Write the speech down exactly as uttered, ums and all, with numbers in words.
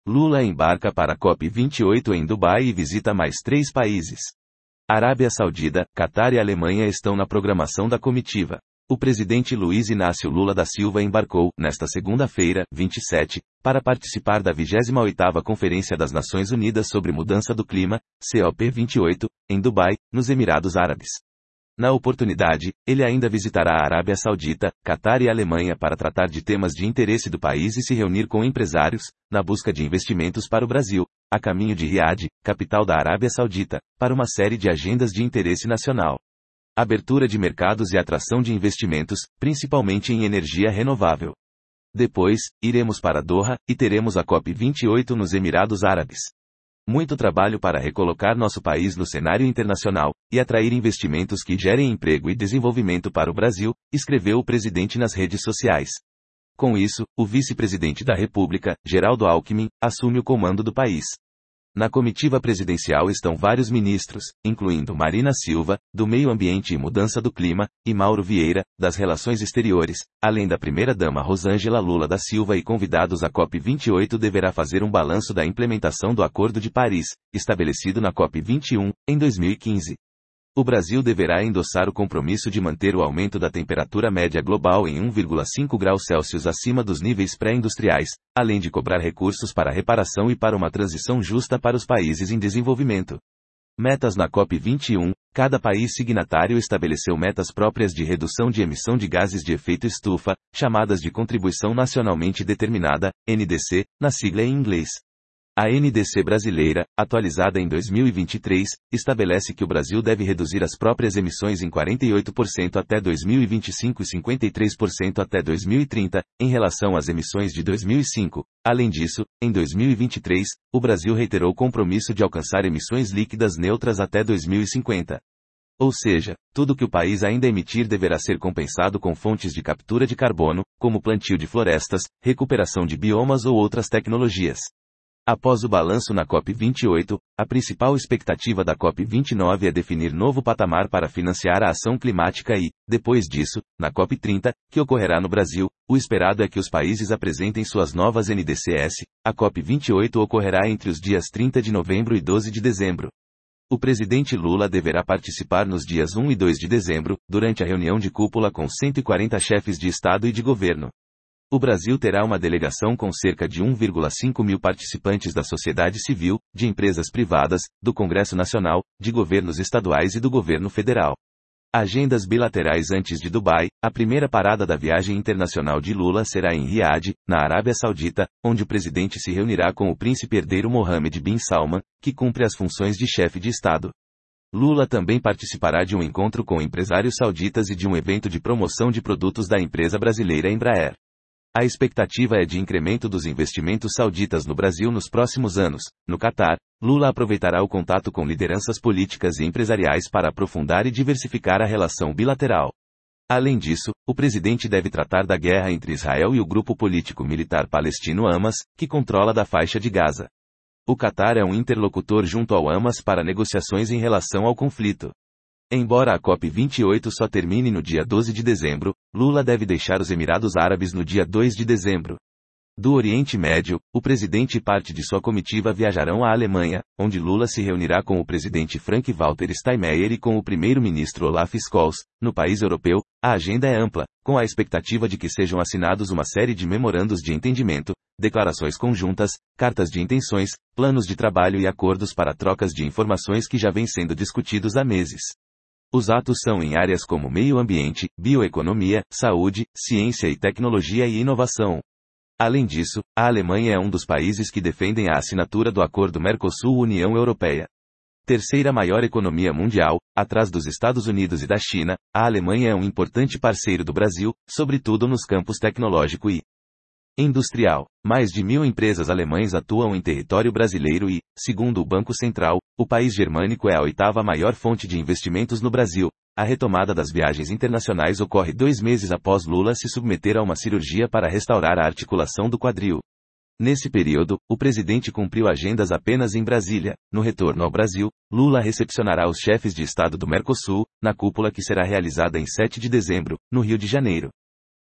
Lula embarca para a COP vinte e oito em Dubai e visita mais três países. Arábia Saudita, Catar e Alemanha estão na programação da comitiva. O presidente Luiz Inácio Lula da Silva embarcou, nesta segunda-feira, vinte e sete, para participar da vigésima oitava Conferência das Nações Unidas sobre Mudança do Clima, C O P vinte e oito, em Dubai, nos Emirados Árabes. Na oportunidade, ele ainda visitará a Arábia Saudita, Catar e Alemanha para tratar de temas de interesse do país e se reunir com empresários, na busca de investimentos para o Brasil, a caminho de Riad, capital da Arábia Saudita, para uma série de agendas de interesse nacional. Abertura de mercados e atração de investimentos, principalmente em energia renovável. Depois, iremos para Doha, e teremos a COP vinte e oito nos Emirados Árabes. Muito trabalho para recolocar nosso país no cenário internacional, e atrair investimentos que gerem emprego e desenvolvimento para o Brasil, escreveu o presidente nas redes sociais. Com isso, o vice-presidente da República, Geraldo Alckmin, assume o comando do país. Na comitiva presidencial estão vários ministros, incluindo Marina Silva, do Meio Ambiente e Mudança do Clima, e Mauro Vieira, das Relações Exteriores, além da primeira-dama Rosângela Lula da Silva e convidados à COP vinte e oito deverá fazer um balanço da implementação do Acordo de Paris, estabelecido na COP vinte e um, em dois mil e quinze. O Brasil deverá endossar o compromisso de manter o aumento da temperatura média global em um vírgula cinco graus Celsius acima dos níveis pré-industriais, além de cobrar recursos para reparação e para uma transição justa para os países em desenvolvimento. Metas na COP vinte e um, cada país signatário estabeleceu metas próprias de redução de emissão de gases de efeito estufa, chamadas de Contribuição Nacionalmente Determinada, N D C, na sigla em inglês. A N D C brasileira, atualizada em dois mil e vinte e três, estabelece que o Brasil deve reduzir as próprias emissões em quarenta e oito por cento até dois mil e vinte e cinco e cinquenta e três por cento até dois mil e trinta, em relação às emissões de dois mil e cinco. Além disso, em dois mil e vinte e três, o Brasil reiterou o compromisso de alcançar emissões líquidas neutras até dois mil e cinquenta. Ou seja, tudo que o país ainda emitir deverá ser compensado com fontes de captura de carbono, como plantio de florestas, recuperação de biomas ou outras tecnologias. Após o balanço na COP vinte e oito, a principal expectativa da COP vinte e nove é definir novo patamar para financiar a ação climática e, depois disso, na COP trinta, que ocorrerá no Brasil, o esperado é que os países apresentem suas novas N D C S. A COP vinte e oito ocorrerá entre os dias trinta de novembro e doze de dezembro. O presidente Lula deverá participar nos dias um e dois de dezembro, durante a reunião de cúpula com cento e quarenta chefes de Estado e de governo. O Brasil terá uma delegação com cerca de um vírgula cinco mil participantes da sociedade civil, de empresas privadas, do Congresso Nacional, de governos estaduais e do governo federal. Agendas bilaterais antes de Dubai. A primeira parada da viagem internacional de Lula será em Riad, na Arábia Saudita, onde o presidente se reunirá com o príncipe herdeiro Mohammed bin Salman, que cumpre as funções de chefe de Estado. Lula também participará de um encontro com empresários sauditas e de um evento de promoção de produtos da empresa brasileira Embraer. A expectativa é de incremento dos investimentos sauditas no Brasil nos próximos anos. No Catar, Lula aproveitará o contato com lideranças políticas e empresariais para aprofundar e diversificar a relação bilateral. Além disso, o presidente deve tratar da guerra entre Israel e o grupo político-militar palestino Hamas, que controla da faixa de Gaza. O Catar é um interlocutor junto ao Hamas para negociações em relação ao conflito. Embora a COP vinte e oito só termine no dia doze de dezembro, Lula deve deixar os Emirados Árabes no dia dois de dezembro. Do Oriente Médio, o presidente e parte de sua comitiva viajarão à Alemanha, onde Lula se reunirá com o presidente Frank-Walter Steinmeier e com o primeiro-ministro Olaf Scholz. No país europeu, a agenda é ampla, com a expectativa de que sejam assinados uma série de memorandos de entendimento, declarações conjuntas, cartas de intenções, planos de trabalho e acordos para trocas de informações que já vêm sendo discutidos há meses. Os atos são em áreas como meio ambiente, bioeconomia, saúde, ciência e tecnologia e inovação. Além disso, a Alemanha é um dos países que defendem a assinatura do Acordo Mercosul-União Europeia. Terceira maior economia mundial, atrás dos Estados Unidos e da China, a Alemanha é um importante parceiro do Brasil, sobretudo nos campos tecnológico e industrial. Mais de mil empresas alemães atuam em território brasileiro e, segundo o Banco Central, o país germânico é a oitava maior fonte de investimentos no Brasil. A retomada das viagens internacionais ocorre dois meses após Lula se submeter a uma cirurgia para restaurar a articulação do quadril. Nesse período, o presidente cumpriu agendas apenas em Brasília. No retorno ao Brasil, Lula recepcionará os chefes de Estado do Mercosul, na cúpula que será realizada em sete de dezembro, no Rio de Janeiro.